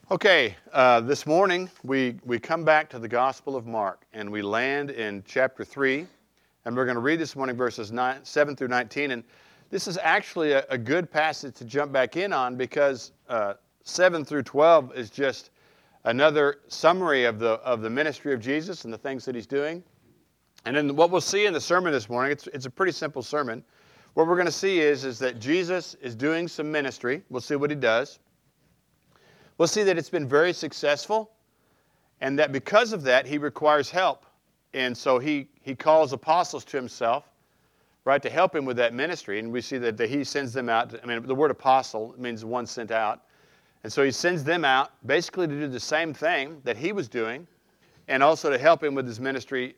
Okay, this morning we come back to the Gospel of Mark, and we land in chapter 3, and we're going to read this morning verses 7 through 19, and this is actually a good passage to jump back in on because 7 through 12 is just another summary of the ministry of Jesus and the things that he's doing. And then what we'll see in the sermon this morning, it's a pretty simple sermon. What we're going to see is that Jesus is doing some ministry. We'll see what he does. We'll see that it's been very successful, and that because of that, he requires help. And so he calls apostles to himself, right, to help him with that ministry. And we see that he sends them out. The word apostle means one sent out. And so he sends them out basically to do the same thing that he was doing, and also to help him with his ministry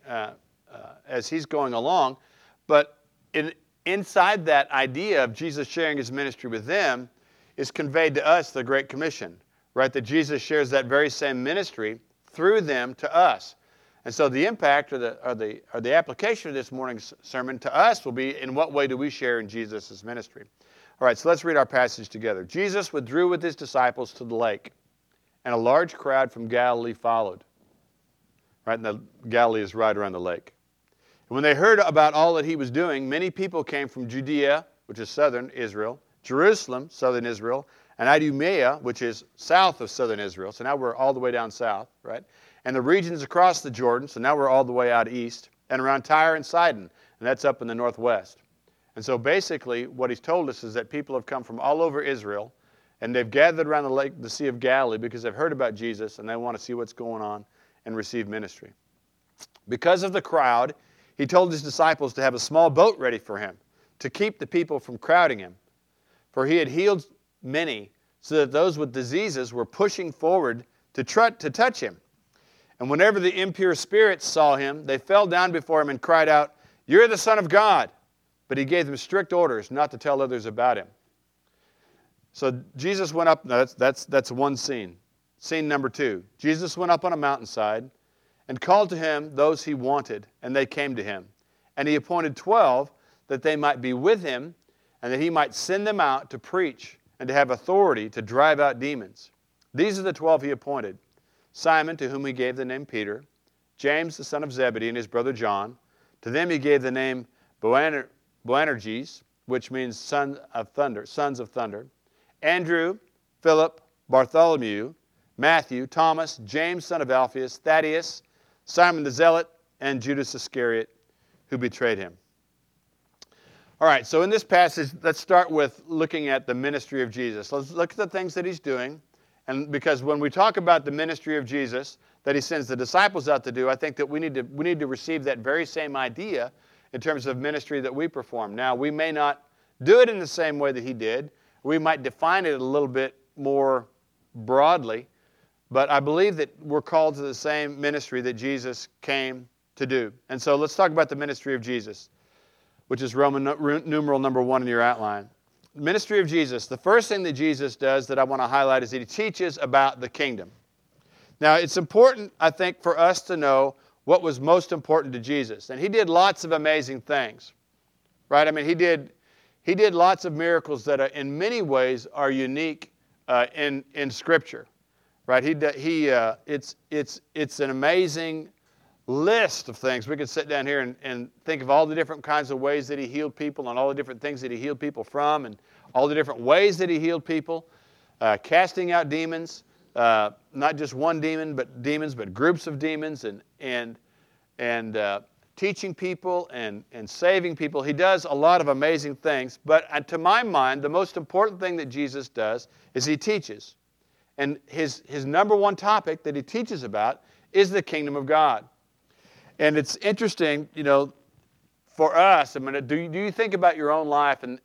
as he's going along. But inside that idea of Jesus sharing his ministry with them is conveyed to us the Great Commission. Right, that Jesus shares that very same ministry through them to us. And so the impact or the application of this morning's sermon to us will be, in what way do we share in Jesus' ministry? All right, so let's read our passage together. Jesus withdrew with his disciples to the lake, and a large crowd from Galilee followed. Right, and Galilee is right around the lake. And when they heard about all that he was doing, many people came from Judea, which is southern Israel, Jerusalem, southern Israel, and Idumea, which is south of southern Israel. So now we're all the way down south, right? And the regions across the Jordan, so now we're all the way out east, and around Tyre and Sidon, and that's up in the northwest. And so basically what he's told us is that people have come from all over Israel, and they've gathered around the Sea of Galilee because they've heard about Jesus, and they want to see what's going on and receive ministry. Because of the crowd, he told his disciples to have a small boat ready for him, to keep the people from crowding him. For he had healed many, so that those with diseases were pushing forward to touch him. And whenever the impure spirits saw him, they fell down before him and cried out, "You're the Son of God." But he gave them strict orders not to tell others about him. So Jesus went up. No, that's one scene. Scene number 2. Jesus went up on a mountainside and called to him those he wanted, and they came to him. And he appointed 12 that they might be with him, and that he might send them out to preach and to have authority to drive out demons. These are the 12 he appointed: Simon, to whom he gave the name Peter; James, the son of Zebedee, and his brother John. To them he gave the name Boanerges, which means sons of thunder; Andrew, Philip, Bartholomew, Matthew, Thomas, James, son of Alphaeus, Thaddeus, Simon the Zealot, and Judas Iscariot, who betrayed him. All right, so in this passage, let's start with looking at the ministry of Jesus. Let's look at the things that he's doing. And because when we talk about the ministry of Jesus that he sends the disciples out to do, I think that we need to receive that very same idea in terms of ministry that we perform. Now, we may not do it in the same way that he did. We might define it a little bit more broadly. But I believe that we're called to the same ministry that Jesus came to do. And so let's talk about the ministry of Jesus, which is Roman numeral number 1 in your outline. The ministry of Jesus. The first thing that Jesus does that I want to highlight is that he teaches about the kingdom. Now, it's important, I think, for us to know what was most important to Jesus. And he did lots of amazing things, right? I mean, he did lots of miracles that in many ways are unique in Scripture, right? It's an amazing list of things. We could sit down here and think of all the different kinds of ways that he healed people, and all the different things that he healed people from, and all the different ways that he healed people, casting out demons, not just one demon, but groups of demons, and teaching people and saving people. He does a lot of amazing things, but to my mind, the most important thing that Jesus does is he teaches. And his number one topic that he teaches about is the kingdom of God. And it's interesting, for us, do you think about your own life and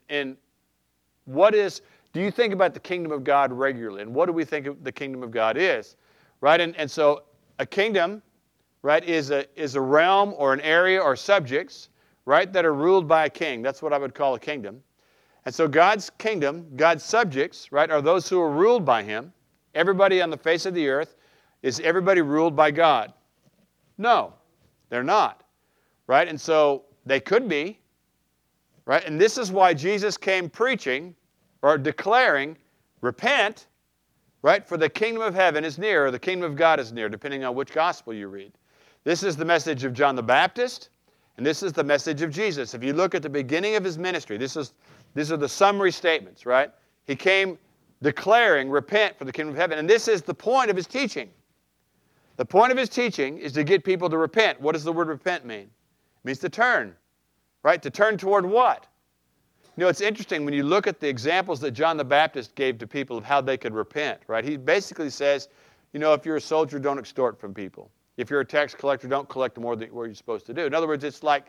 do you think about the kingdom of God regularly? And what do we think the kingdom of God is? Right? And so a kingdom, right, is a realm or an area or subjects, right, that are ruled by a king. That's what I would call a kingdom. And so God's kingdom, God's subjects, right, are those who are ruled by him. Everybody on the face of the earth, is everybody ruled by God? No. They're not, right? And so they could be, right? And this is why Jesus came preaching or declaring, repent, right? For the kingdom of heaven is near, or the kingdom of God is near, depending on which gospel you read. This is the message of John the Baptist, and this is the message of Jesus. If you look at the beginning of his ministry, these are the summary statements, right? He came declaring, repent for the kingdom of heaven. And this is the point of his teaching. The point of his teaching is to get people to repent. What does the word repent mean? It means to turn, right? To turn toward what? You know, it's interesting when you look at the examples that John the Baptist gave to people of how they could repent, right? He basically says, you know, if you're a soldier, don't extort from people. If you're a tax collector, don't collect more than what you're supposed to do. In other words, it's like,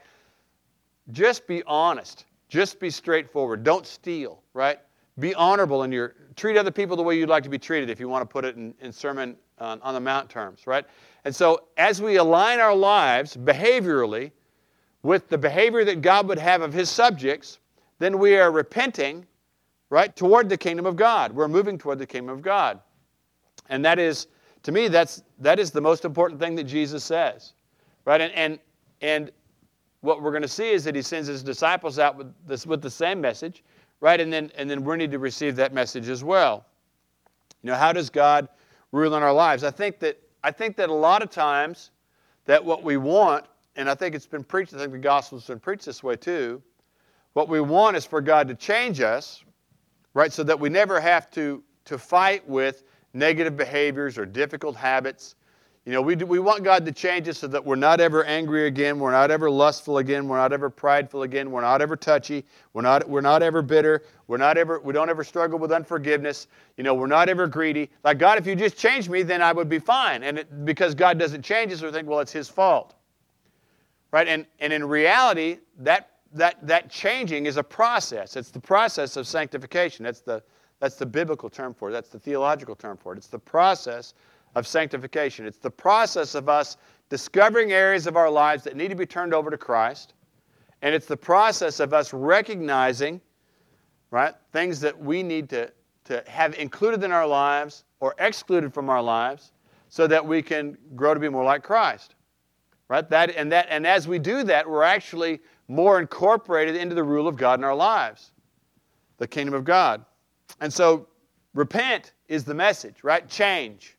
just be honest. Just be straightforward. Don't steal, right? Be honorable in your, treat other people the way you'd like to be treated, if you want to put it in Sermon on the Mount terms, right? And so as we align our lives behaviorally with the behavior that God would have of his subjects, then we are repenting, right, toward the kingdom of God. We're moving toward the kingdom of God. And that is, to me, that is the most important thing that Jesus says, right? And what we're going to see is that he sends his disciples out with the same message, right? And then we need to receive that message as well. You know, how does God rule in our lives? I think that a lot of times that what we want, and I think it's been preached, I think the gospel's been preached this way too, what we want is for God to change us, right, so that we never have to fight with negative behaviors or difficult habits. You know, we want God to change us so that we're not ever angry again, we're not ever lustful again, we're not ever prideful again, we're not ever touchy, we're not ever bitter, we don't ever struggle with unforgiveness, you know, we're not ever greedy. Like, God, if you just change me, then I would be fine. And because God doesn't change us, we think, well, it's his fault. Right? And in reality, that changing is a process. It's the process of sanctification. That's the biblical term for it. That's the theological term for it. It's the process of sanctification. It's the process of us discovering areas of our lives that need to be turned over to Christ. And it's the process of us recognizing, right, things that we need to have included in our lives or excluded from our lives so that we can grow to be more like Christ. Right? And as we do that, we're actually more incorporated into the rule of God in our lives, the kingdom of God. And so, repent is the message, right? Change.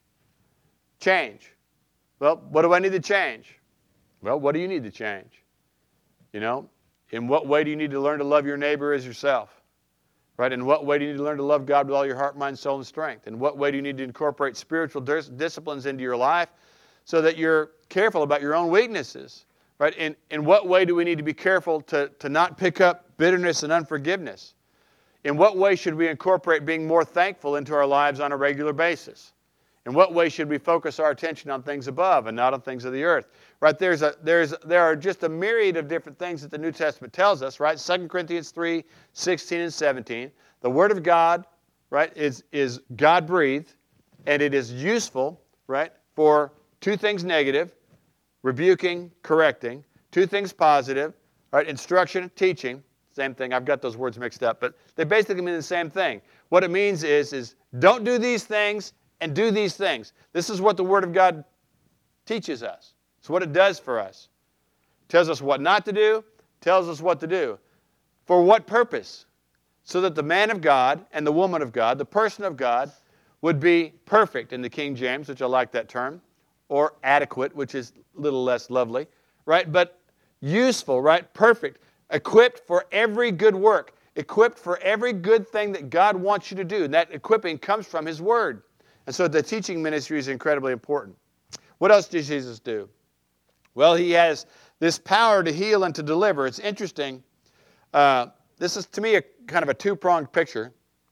Well, what do I need to change? Well, what do you need to change? You know, in what way do you need to learn to love your neighbor as yourself? Right? In what way do you need to learn to love God with all your heart, mind, soul, and strength? In what way do you need to incorporate spiritual disciplines into your life so that you're careful about your own weaknesses? Right? In what way do we need to be careful to not pick up bitterness and unforgiveness? In what way should we incorporate being more thankful into our lives on a regular basis? In what way should we focus our attention on things above and not on things of the earth? Right? There are just a myriad of different things that the New Testament tells us, right? 2 Corinthians 3, 16 and 17. The Word of God, right, is God-breathed, and it is useful, right, for two things negative, rebuking, correcting, two things positive, right, instruction, teaching, same thing. I've got those words mixed up, but they basically mean the same thing. What it means is don't do these things and do these things. This is what the Word of God teaches us. It's what it does for us. It tells us what not to do, tells us what to do. For what purpose? So that the man of God and the woman of God, the person of God, would be perfect in the King James, which I like that term, or adequate, which is a little less lovely, right? But useful, right? Perfect. Equipped for every good work. Equipped for every good thing that God wants you to do. And that equipping comes from His Word. And so the teaching ministry is incredibly important. What else does Jesus do? Well, He has this power to heal and to deliver. It's interesting. This is, to me, a kind of a two-pronged picture.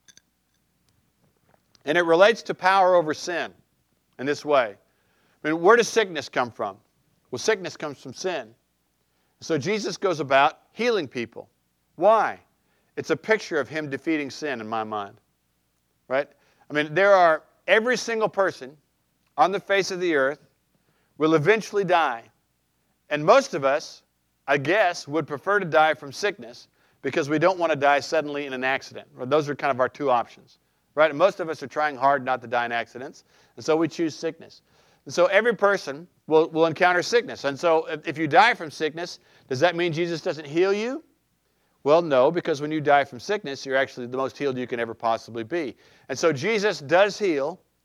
And it relates to power over sin in this way. I mean, where does sickness come from? Well, sickness comes from sin. So Jesus goes about healing people. Why? It's a picture of Him defeating sin in my mind. Right? I mean, every single person on the face of the earth will eventually die. And most of us, I guess, would prefer to die from sickness because we don't want to die suddenly in an accident. Those are kind of our two options. Right? And most of us are trying hard not to die in accidents. And so we choose sickness. And so every person will encounter sickness. And so if you die from sickness, does that mean Jesus doesn't heal you? Well, no, because when you die from sickness, you're actually the most healed you can ever possibly be. And so Jesus does heal,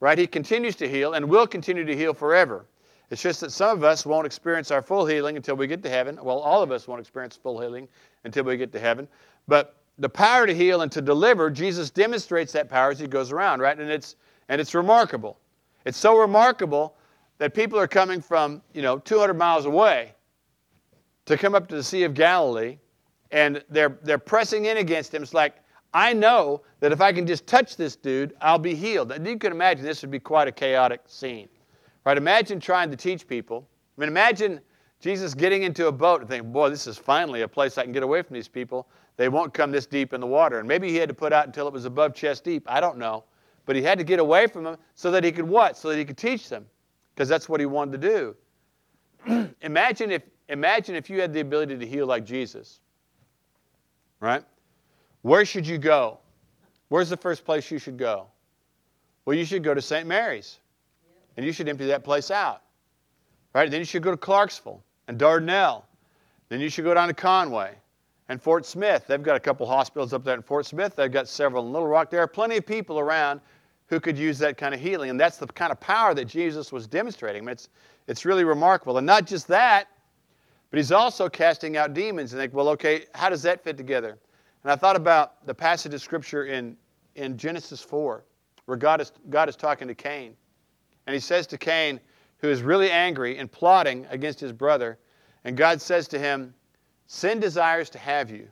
right? He continues to heal and will continue to heal forever. It's just that some of us won't experience our full healing until we get to heaven. Well, all of us won't experience full healing until we get to heaven. But the power to heal and to deliver, Jesus demonstrates that power as he goes around, right? And it's remarkable. It's so remarkable that people are coming from, 200 miles away to come up to the Sea of Galilee, and they're pressing in against him. It's like, I know that if I can just touch this dude, I'll be healed. And you can imagine this would be quite a chaotic scene. Right? Imagine trying to teach people. Imagine Jesus getting into a boat and thinking, boy, this is finally a place I can get away from these people. They won't come this deep in the water. And maybe he had to put out until it was above chest deep. I don't know. But he had to get away from them so that he could what? So that he could teach them. Because that's what he wanted to do. Imagine if you had the ability to heal like Jesus. Right? Where should you go? Where's the first place you should go? Well, you should go to St. Mary's. And you should empty that place out. Right? Then you should go to Clarksville and Dardanelle. Then you should go down to Conway and Fort Smith. They've got a couple hospitals up there in Fort Smith. They've got several in Little Rock. There are plenty of people around who could use that kind of healing. And that's the kind of power that Jesus was demonstrating. It's really remarkable. And not just that, but he's also casting out demons. And think, well, okay, how does that fit together? And I thought about the passage of Scripture in Genesis 4, where God is talking to Cain. And he says to Cain, who is really angry and plotting against his brother, and God says to him, sin desires to have you.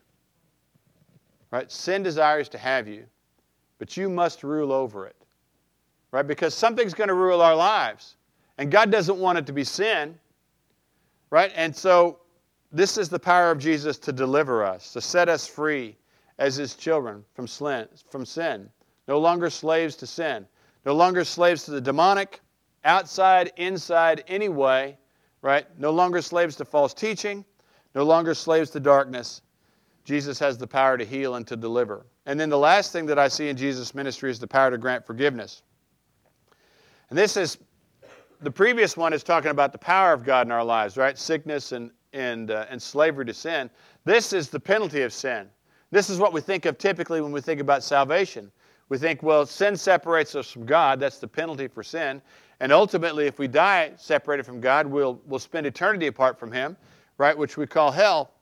Right? Sin desires to have you, but you must rule over it. Right? Because something's going to rule our lives. And God doesn't want it to be sin. Right? And so this is the power of Jesus to deliver us, to set us free as his children from sin. No longer slaves to sin. No longer slaves to the demonic, outside, inside, anyway, right? No longer slaves to false teaching. No longer slaves to darkness. Jesus has the power to heal and to deliver. And then the last thing that I see in Jesus' ministry is the power to grant forgiveness. And the previous one is talking about the power of God in our lives, right? Sickness and slavery to sin. This is the penalty of sin. This is what we think of typically when we think about salvation. We think, well, sin separates us from God. That's the penalty for sin. And ultimately, if we die separated from God, we'll spend eternity apart from him, right, which we call hell,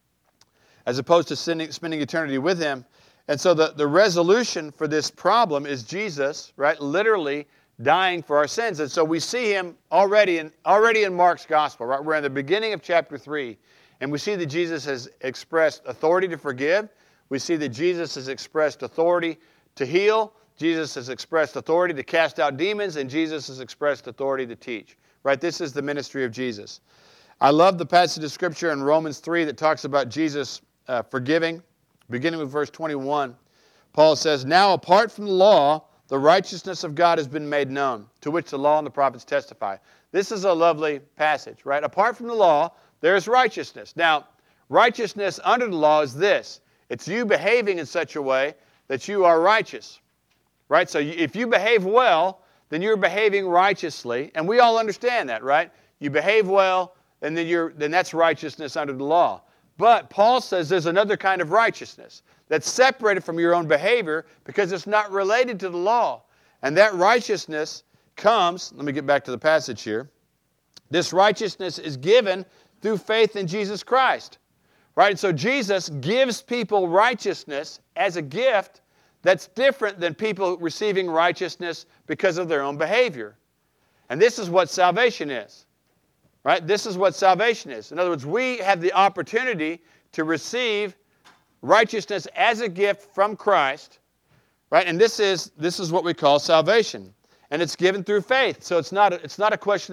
as opposed to spending eternity with him. And so the resolution for this problem is Jesus, right, literally dying for our sins. And so we see him already in Mark's gospel, right? We're in the beginning of chapter 3, and we see that Jesus has expressed authority to forgive. We see that Jesus has expressed authority to heal. Jesus has expressed authority to cast out demons, and Jesus has expressed authority to teach. Right? This is the ministry of Jesus. I love the passage of Scripture in Romans 3 that talks about Jesus forgiving. Beginning with verse 21, Paul says, now apart from the law, the righteousness of God has been made known, to which the law and the prophets testify. This is a lovely passage, right? Apart from the law, there's righteousness. Now, righteousness under the law is this. It's you behaving in such a way that you are righteous. Right? So if you behave well, then you're behaving righteously. And we all understand that, right? You behave well, and then that's righteousness under the law. But Paul says there's another kind of righteousness that's separated from your own behavior because it's not related to the law. And that righteousness comes, let me get back to the passage here. This righteousness is given through faith in Jesus Christ. Right? So Jesus gives people righteousness as a gift that's different than people receiving righteousness because of their own behavior. And this is what salvation is. Right? This is what salvation is. In other words, we have the opportunity to receive righteousness as a gift from Christ. Right? And this is what we call salvation. And it's given through faith. So it's not a question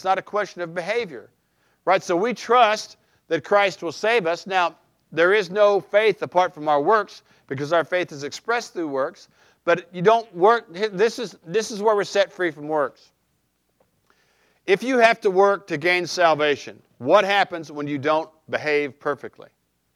of behavior. Right? So we trust that Christ will save us. Now, there is no faith apart from our works, because our faith is expressed through works. But you don't work. This is where we're set free from works. If you have to work to gain salvation, what happens when you don't behave perfectly?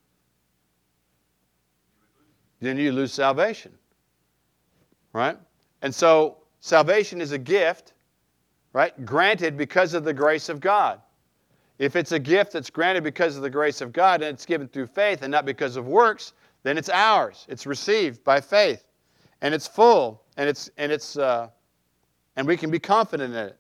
Then you lose salvation. Right? And so salvation is a gift, right, granted because of the grace of God. If it's a gift that's granted because of the grace of God and it's given through faith and not because of works, then it's ours. It's received by faith, and it's full, and it's And we can be confident in it.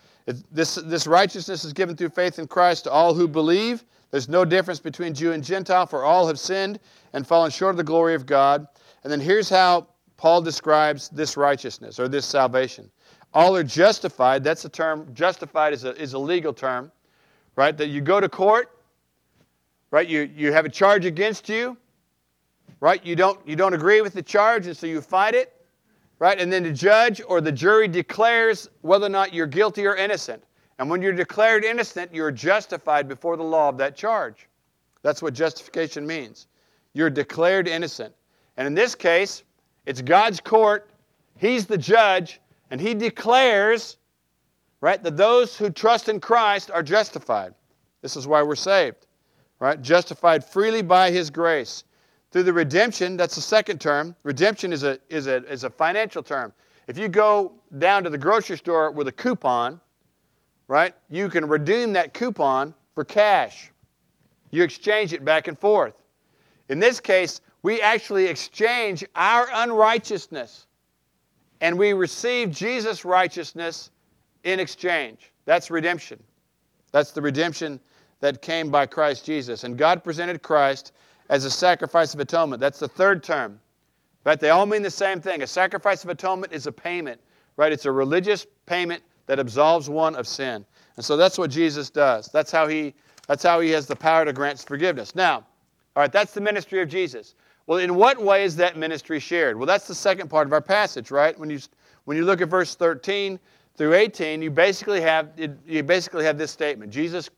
This righteousness is given through faith in Christ to all who believe. There's no difference between Jew and Gentile, for all have sinned and fallen short of the glory of God. And then here's how Paul describes this righteousness or this salvation. All are justified. That's a term. Justified is a legal term, right? That you go to court, right? You have a charge against you, right? You don't agree with the charge, and so you fight it, right? And then the judge or the jury declares whether or not you're guilty or innocent. And when you're declared innocent, you're justified before the law of that charge. That's what justification means. You're declared innocent. And in this case, it's God's court. He's the judge, and He declares, right, that those who trust in Christ are justified. This is why we're saved, right? Justified freely by His grace. Through the redemption, that's the second term. Redemption is a financial term. If you go down to the grocery store with a coupon, right, you can redeem that coupon for cash. You exchange it back and forth. In this case, we actually exchange our unrighteousness and we receive Jesus' righteousness in exchange. That's redemption. That's the redemption that came by Christ Jesus. And God presented Christ as a sacrifice of atonement. That's the third term. Right? They all mean the same thing. A sacrifice of atonement is a payment. Right? It's a religious payment that absolves one of sin. And so that's what Jesus does. That's how he has the power to grant forgiveness. Now, all right, that's the ministry of Jesus. Well, in what way is that ministry shared? Well, that's the second part of our passage, right? When you look at verse 13 through 18, you basically have this statement. Jesus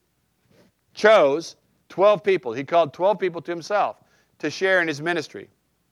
chose 12 people. He called 12 people to Himself to share in His ministry.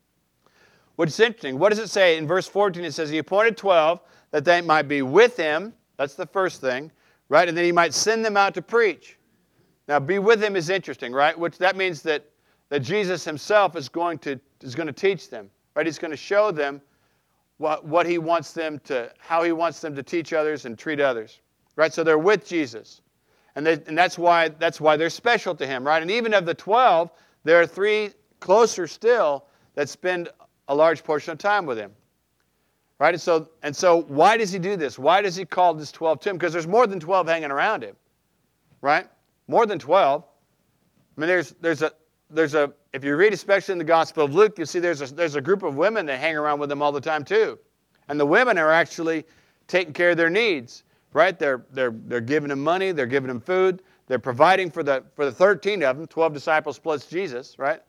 What's interesting, what does it say? In verse 14, it says, He appointed 12 that they might be with Him. That's the first thing, right? And then He might send them out to preach. Now, be with Him is interesting, right? Which that means that Jesus Himself is going to teach them, right? He's going to show them what He wants them to, how He wants them to teach others and treat others, right? So they're with Jesus. And that's why they're special to Him, right? And even of the 12, there are 3 closer still that spend a large portion of time with Him, right? And so why does He do this? Why does He call this 12 to Him? Because there's more than 12 hanging around Him, right? More than 12. I mean, there's a if you read especially in the Gospel of Luke, you see there's a group of women that hang around with Him all the time too, and the women are actually taking care of their needs. Right? They're giving Him money. They're giving Him food. They're providing for the 13 of them, 12 disciples plus Jesus. Right?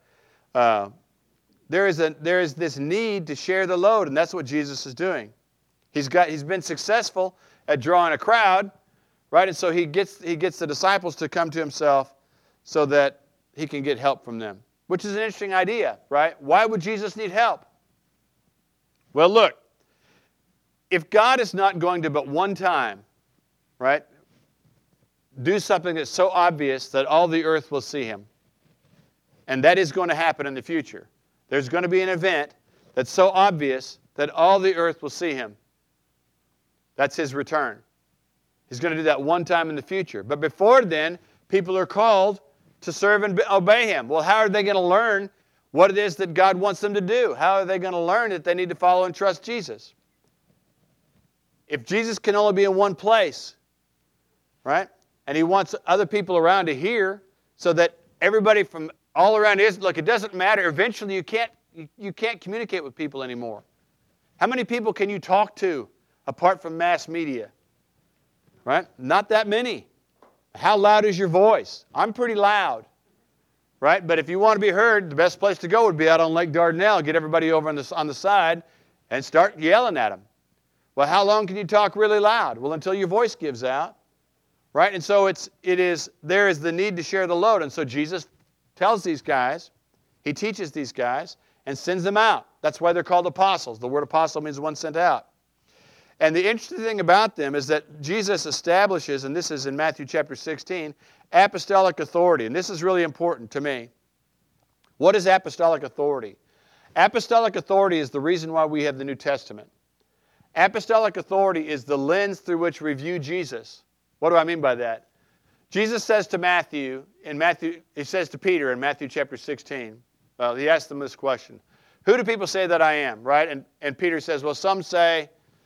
There is this need to share the load, and that's what Jesus is doing. He's been successful at drawing a crowd, right? And so he gets the disciples to come to Himself, so that He can get help from them, which is an interesting idea, right? Why would Jesus need help? Well, look, if God is not going to but one time, right, do something that's so obvious that all the earth will see Him. And that is going to happen in the future. There's going to be an event that's so obvious that all the earth will see Him. That's His return. He's going to do that one time in the future. But before then, people are called to serve and obey Him. Well, how are they going to learn what it is that God wants them to do? How are they going to learn that they need to follow and trust Jesus? If Jesus can only be in one place, right? And He wants other people around to hear, so that everybody from all around Israel, look, it doesn't matter. Eventually you can't communicate with people anymore. How many people can you talk to apart from mass media? Right? Not that many. How loud is your voice? I'm pretty loud. Right? But if you want to be heard, the best place to go would be out on Lake Dardanelle. Get everybody over on the side and start yelling at them. Well, how long can you talk really loud? Well, until your voice gives out. Right? And so there is the need to share the load. And so Jesus tells these guys, He teaches these guys, and sends them out. That's why they're called apostles. The word apostle means one sent out. And the interesting thing about them is that Jesus establishes, and this is in Matthew chapter 16, apostolic authority. And this is really important to me. What is apostolic authority? Apostolic authority is the reason why we have the New Testament. Apostolic authority is the lens through which we view Jesus. What do I mean by that? Jesus says to he says to Peter in Matthew chapter 16, he asks them this question. Who do people say that I am? Right? And Peter says, well, some say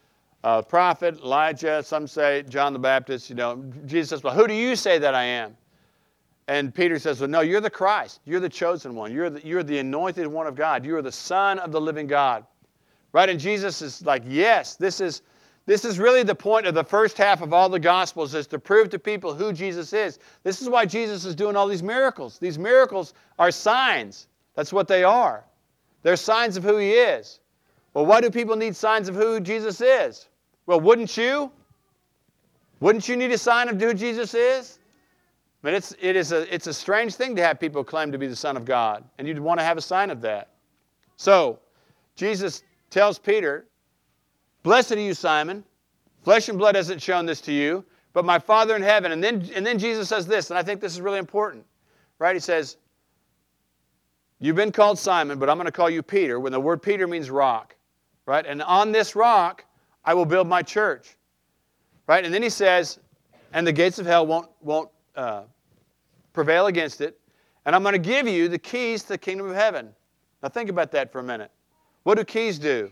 prophet, Elijah, some say John the Baptist. Jesus says, well, who do you say that I am? And Peter says, well, no, you're the Christ. You're the chosen one. You're the anointed one of God. You are the Son of the living God. Right? And Jesus is like, yes, this is really the point of the first half of all the Gospels, is to prove to people who Jesus is. This is why Jesus is doing all these miracles. These miracles are signs. That's what they are. They're signs of who He is. Well, why do people need signs of who Jesus is? Well, wouldn't you? Wouldn't you need a sign of who Jesus is? I mean, it's a strange thing to have people claim to be the Son of God, and you'd want to have a sign of that. So, Jesus tells Peter, blessed are you, Simon. Flesh and blood hasn't shown this to you, but my Father in heaven. And then Jesus says this, and I think this is really important. Right? He says, you've been called Simon, but I'm going to call you Peter, when the word Peter means rock. Right? And on this rock, I will build my church. Right? And then he says, and the gates of hell won't prevail against it, and I'm going to give you the keys to the kingdom of heaven. Now think about that for a minute. What do keys do?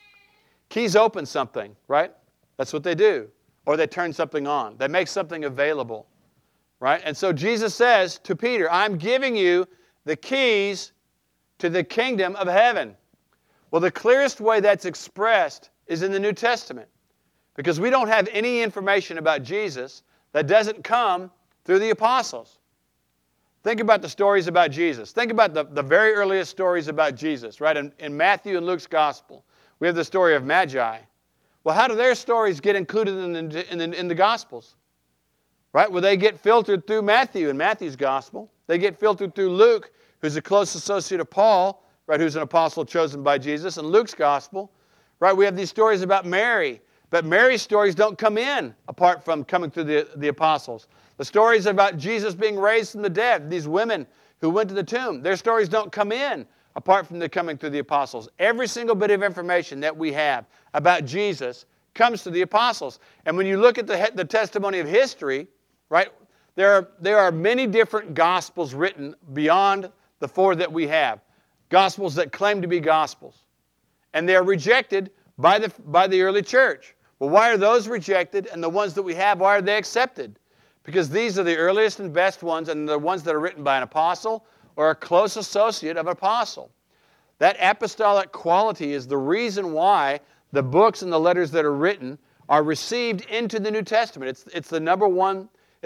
Keys open something, right? That's what they do. Or they turn something on. They make something available, right? And so Jesus says to Peter, I'm giving you the keys to the kingdom of heaven. Well, the clearest way that's expressed is in the New Testament, because we don't have any information about Jesus that doesn't come through the apostles. Think about the stories about Jesus. Think about the very earliest stories about Jesus, right? In Matthew and Luke's gospel, we have the story of Magi. Well, how do their stories get included in the Gospels? Right? Well, they get filtered through Matthew in Matthew's Gospel. They get filtered through Luke, who's a close associate of Paul, right, who's an apostle chosen by Jesus, in Luke's Gospel. Right? We have these stories about Mary, but Mary's stories don't come in apart from coming through the apostles. The stories about Jesus being raised from the dead, these women who went to the tomb, their stories don't come in apart from the coming through the apostles. Every single bit of information that we have about Jesus comes through the apostles. And when you look at the testimony of history, right, there are many different gospels written beyond the four that we have. Gospels that claim to be gospels. And they're rejected by the early church. Well, why are those rejected, and the ones that we have, why are they accepted? Because these are the earliest and best ones, and the ones that are written by an apostle or a close associate of an apostle. That apostolic quality is the reason why the books and the letters that are written are received into the New Testament. It's the number one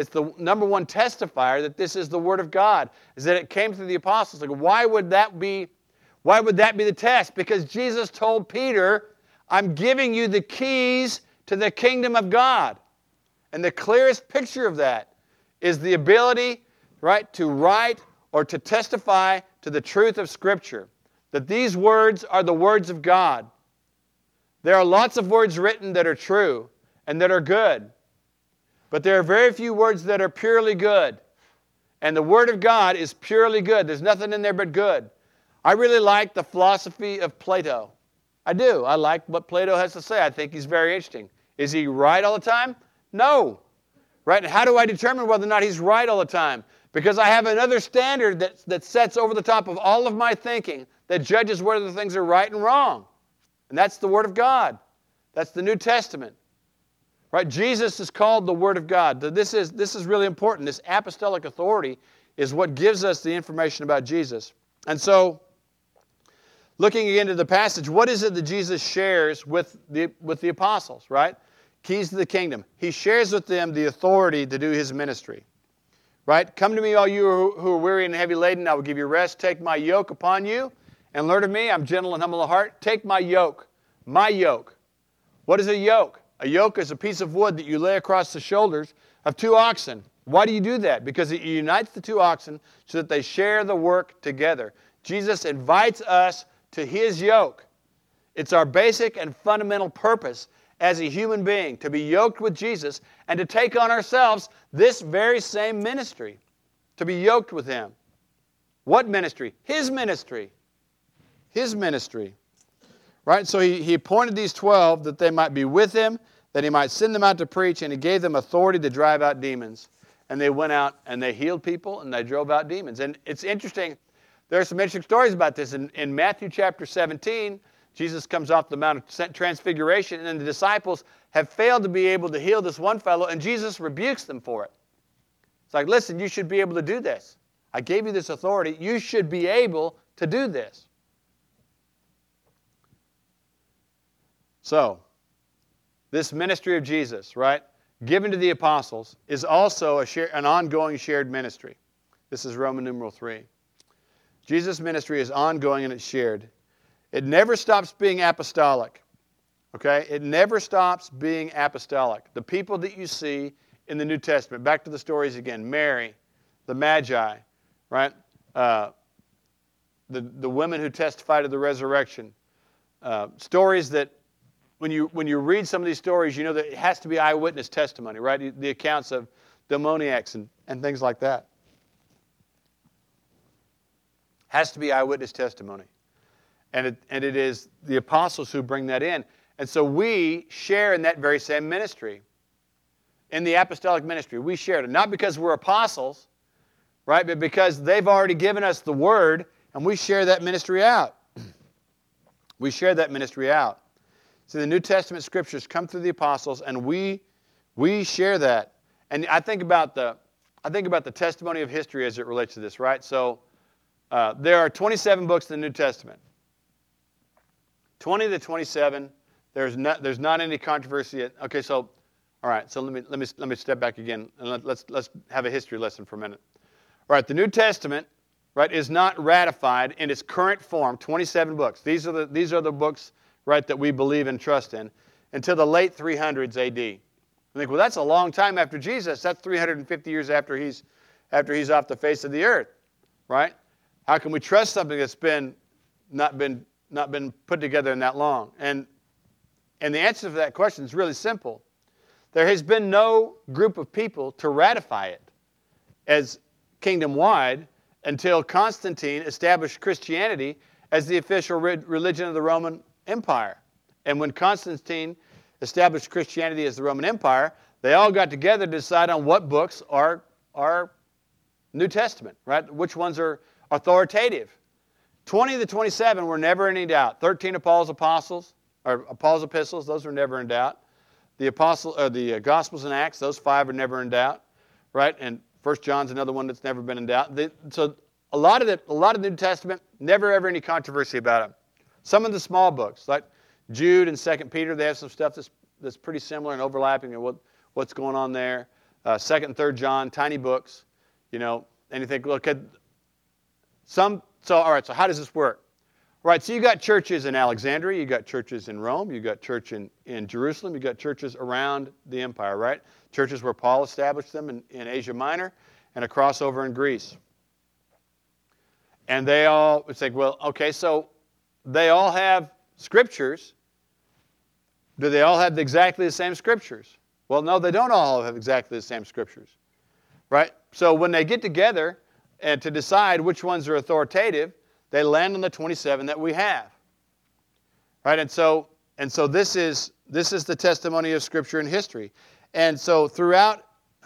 testifier that this is the Word of God, is that it came through the apostles. Like, why would that be the test? Because Jesus told Peter, I'm giving you the keys to the kingdom of God. And the clearest picture of that is the ability, right, to write or to testify to the truth of Scripture. That these words are the words of God. There are lots of words written that are true and that are good. But there are very few words that are purely good. And the Word of God is purely good. There's nothing in there but good. I really like the philosophy of Plato. I do. I like what Plato has to say. I think he's very interesting. Is he right all the time? No. Right? And how do I determine whether or not he's right all the time? Because I have another standard that sets over the top of all of my thinking, that judges whether things are right and wrong. And that's the Word of God. That's the New Testament. Right? Jesus is called the Word of God. This is really important. This apostolic authority is what gives us the information about Jesus. And so, looking again to the passage, what is it that Jesus shares with the apostles, right? Keys to the kingdom. He shares with them the authority to do His ministry. Right? Come to me, all you who are weary and heavy laden, I will give you rest. Take my yoke upon you and learn of me. I'm gentle and humble of heart. Take my yoke. My yoke. What is a yoke? A yoke is a piece of wood that you lay across the shoulders of two oxen. Why do you do that? Because it unites the two oxen so that they share the work together. Jesus invites us to His yoke. It's our basic and fundamental purpose as a human being, to be yoked with Jesus and to take on ourselves this very same ministry, to be yoked with Him. What ministry? His ministry. His ministry. Right? So he appointed these 12 that they might be with Him, that He might send them out to preach, and He gave them authority to drive out demons. And they went out and they healed people and they drove out demons. And it's interesting, there are some interesting stories about this. In Matthew chapter 17, Jesus comes off the Mount of Transfiguration, and then the disciples have failed to be able to heal this one fellow, and Jesus rebukes them for it. It's like, listen, you should be able to do this. I gave you this authority. You should be able to do this. So, this ministry of Jesus, right, given to the apostles, is also an ongoing shared ministry. This is Roman numeral 3. Jesus' ministry is ongoing and it's shared. It never stops being apostolic. Okay? It never stops being apostolic. The people that you see in the New Testament, back to the stories again, Mary, the Magi, right? The women who testified of the resurrection. Stories that when you read some of these stories, you know that it has to be eyewitness testimony, right? The accounts of demoniacs and things like that. Has to be eyewitness testimony. And it is the apostles who bring that in. And so we share in that very same ministry. In the apostolic ministry, we shared it. Not because we're apostles, right? But because they've already given us the word, and we share that ministry out. We share that ministry out. So the New Testament scriptures come through the apostles, and we share that. And I think about the testimony of history as it relates to this, right? So there are 27 books in the New Testament. 20 to 27. There's not any controversy yet. Okay, so all right. So let me step back again, and let's have a history lesson for a minute. All right, the New Testament, right, is not ratified in its current form. 27 books. These are the books, right, that we believe and trust in, until the late 300s A.D. I think, well, that's a long time after Jesus. That's 350 years after he's off the face of the earth, right? How can we trust something that's not been put together in that long? And the answer to that question is really simple. There has been no group of people to ratify it as kingdom-wide until Constantine established Christianity as the official religion of the Roman Empire. And when Constantine established Christianity as the Roman Empire, they all got together to decide on what books are New Testament, right? Which ones are authoritative. 20 to 27 were never in any doubt. 13 of Paul's epistles, those were never in doubt. The Gospels and Acts, those 5 are never in doubt, right? And 1 John's another one that's never been in doubt. So a lot of the New Testament, never ever any controversy about it. Some of the small books, like Jude and 2 Peter, they have some stuff that's pretty similar and overlapping and what's going on there. 2 and 3 John, tiny books, you know. And you think, look at some. So all right. So how does this work? Right, so you got churches in Alexandria, you got churches in Rome, you got church in Jerusalem, you got churches around the empire, right? Churches where Paul established them in Asia Minor and a crossover in Greece. And they all, it's like, well, okay, so they all have scriptures. Do they all have exactly the same scriptures? Well, no, they don't all have exactly the same scriptures, right? So when they get together and to decide which ones are authoritative, they land on the 27 that we have, right? And so this is the testimony of Scripture and history, and so throughout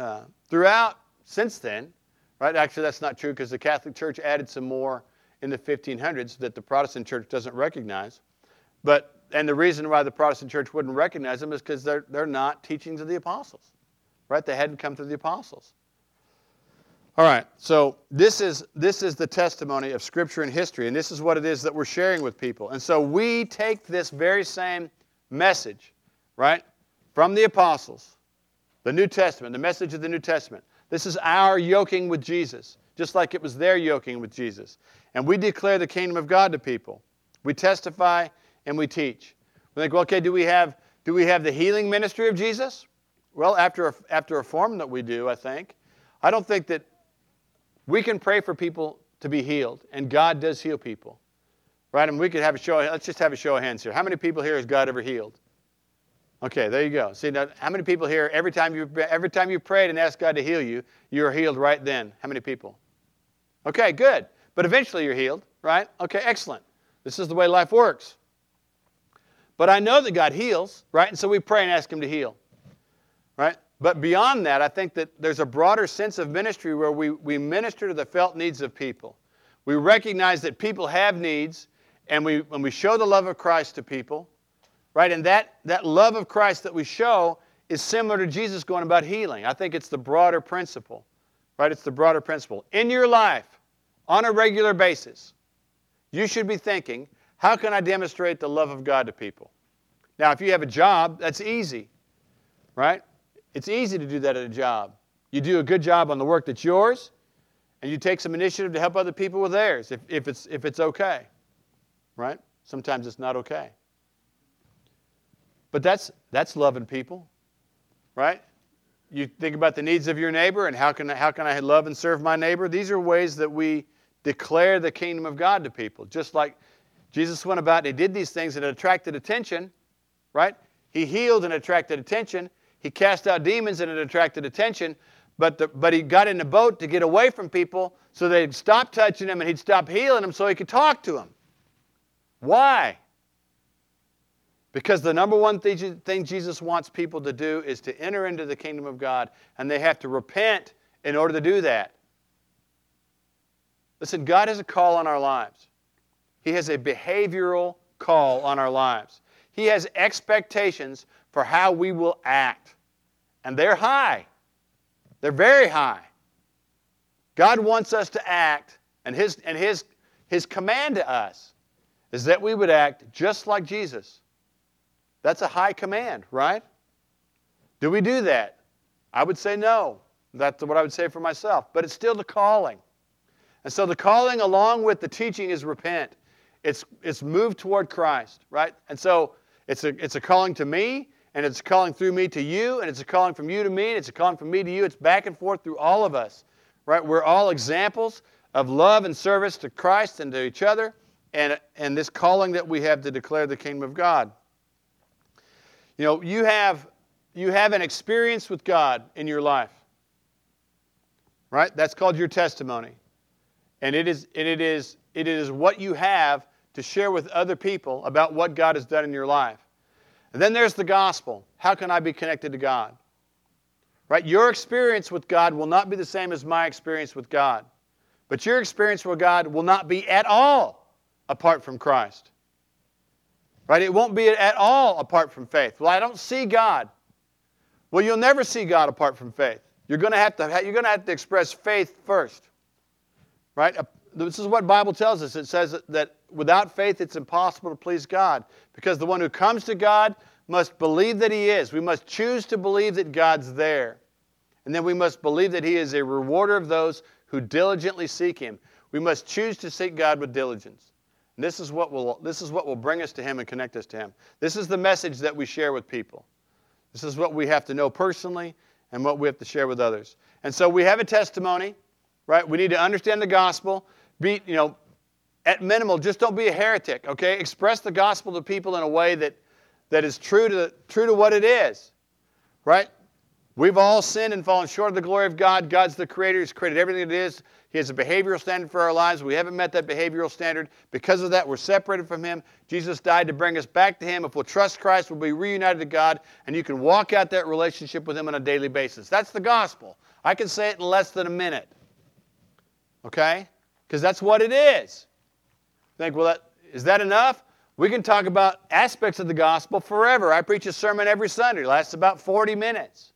since then, right? Actually, that's not true because the Catholic Church added some more in the 1500s that the Protestant Church doesn't recognize, and the reason why the Protestant Church wouldn't recognize them is because they're not teachings of the apostles, right? They hadn't come through the apostles. All right, so this is the testimony of Scripture and history, and this is what it is that we're sharing with people. And so we take this very same message, right, from the apostles, the New Testament, the message of the New Testament. This is our yoking with Jesus, just like it was their yoking with Jesus. And we declare the kingdom of God to people. We testify and we teach. We think, well, okay, do we have the healing ministry of Jesus? Well, after a form that we do, I think. I don't think that we can pray for people to be healed, and God does heal people, right? And we could have let's just have a show of hands here. How many people here has God ever healed? Okay, there you go. See, now, how many people here, every time you prayed and asked God to heal you, you're healed right then? How many people? Okay, good. But eventually you're healed, right? Okay, excellent. This is the way life works. But I know that God heals, right? And so we pray and ask Him to heal, right? But beyond that, I think that there's a broader sense of ministry where we minister to the felt needs of people. We recognize that people have needs, and when we show the love of Christ to people, right, and that love of Christ that we show is similar to Jesus going about healing. I think it's the broader principle, right? It's the broader principle. In your life, on a regular basis, you should be thinking, how can I demonstrate the love of God to people? Now, if you have a job, that's easy, right? It's easy to do that at a job. You do a good job on the work that's yours, and you take some initiative to help other people with theirs, if it's okay, right? Sometimes it's not okay. But that's loving people, right? You think about the needs of your neighbor and how can I love and serve my neighbor? These are ways that we declare the kingdom of God to people. Just like Jesus went about and he did these things and it attracted attention, right? He healed and attracted attention. He cast out demons and it attracted attention. But he got in the boat to get away from people so they'd stop touching him and he'd stop healing them so he could talk to them. Why? Because the number one thing Jesus wants people to do is to enter into the kingdom of God, and they have to repent in order to do that. Listen, God has a call on our lives. He has a behavioral call on our lives. He has expectations for how we will act. And they're high. They're very high. God wants us to act, and His command to us is that we would act just like Jesus. That's a high command, right? Do we do that? I would say no. That's what I would say for myself. But it's still the calling. And so the calling along with the teaching is repent. It's moved toward Christ, right? And so it's a calling to me, and it's a calling through me to you, and it's a calling from you to me, and it's a calling from me to you. It's back and forth through all of us, right? We're all examples of love and service to Christ and to each other, and this calling that we have to declare the kingdom of God. You know, you have an experience with God in your life, right? That's called your testimony. And it is what you have to share with other people about what God has done in your life. And then there's the gospel. How can I be connected to God? Right? Your experience with God will not be the same as my experience with God. But your experience with God will not be at all apart from Christ. Right? It won't be at all apart from faith. Well, I don't see God. Well, you'll never see God apart from faith. You're going to have to express faith first. Right? This is what the Bible tells us. It says that without faith it's impossible to please God, because the one who comes to God must believe that He is. We must choose to believe that God's there. And then we must believe that He is a rewarder of those who diligently seek Him. We must choose to seek God with diligence. And this is what will bring us to Him and connect us to Him. This is the message that we share with people. This is what we have to know personally and what we have to share with others. And so we have a testimony, right? We need to understand the gospel. At minimal, just don't be a heretic, okay? Express the gospel to people in a way that is true to what it is, right? We've all sinned and fallen short of the glory of God. God's the creator. He's created everything that is. He has a behavioral standard for our lives. We haven't met that behavioral standard. Because of that, we're separated from Him. Jesus died to bring us back to Him. If we'll trust Christ, we'll be reunited to God, and you can walk out that relationship with Him on a daily basis. That's the gospel. I can say it in less than a minute, okay? Because that's what it is. Think, well, is that enough? We can talk about aspects of the gospel forever. I preach a sermon every Sunday. It lasts about 40 minutes.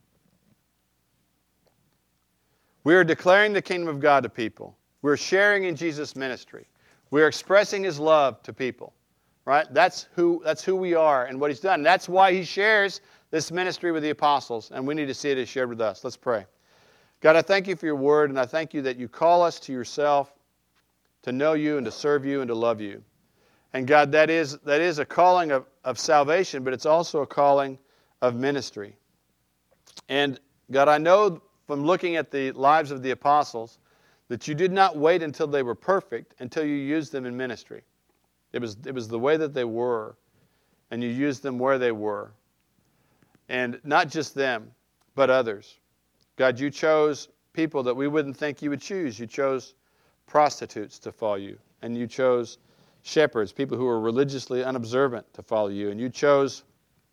We are declaring the kingdom of God to people. We're sharing in Jesus' ministry. We're expressing His love to people. Right? That's who we are and what He's done. That's why He shares this ministry with the apostles, and we need to see it as shared with us. Let's pray. God, I thank You for Your word, and I thank You that You call us to Yourself, to know You and to serve You and to love You. And God, that is a calling of salvation, but it's also a calling of ministry. And God, I know from looking at the lives of the apostles that You did not wait until they were perfect until You used them in ministry. It was the way that they were, and You used them where they were. And not just them, but others. God, You chose people that we wouldn't think You would choose. You chose prostitutes to follow You, and You chose shepherds, people who were religiously unobservant, to follow You, and You chose,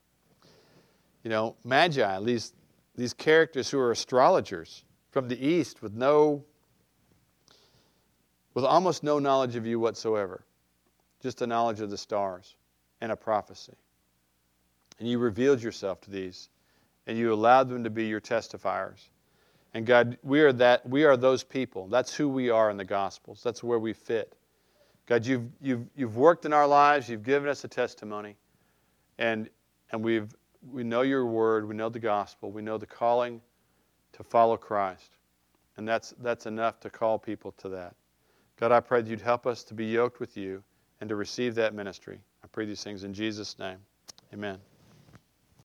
magi, these characters who are astrologers from the East with almost no knowledge of You whatsoever. just a knowledge of the stars and a prophecy. And you revealed yourself to these, and you allowed them to be your testifiers. And God, we are those people. That's who we are in the Gospels. That's where we fit. God, you've worked in our lives. You've given us a testimony, and we know your word. We know the gospel. We know the calling to follow Christ, and that's enough to call people to that. God, I pray that you'd help us to be yoked with you and to receive that ministry. I pray these things in Jesus' name. Amen.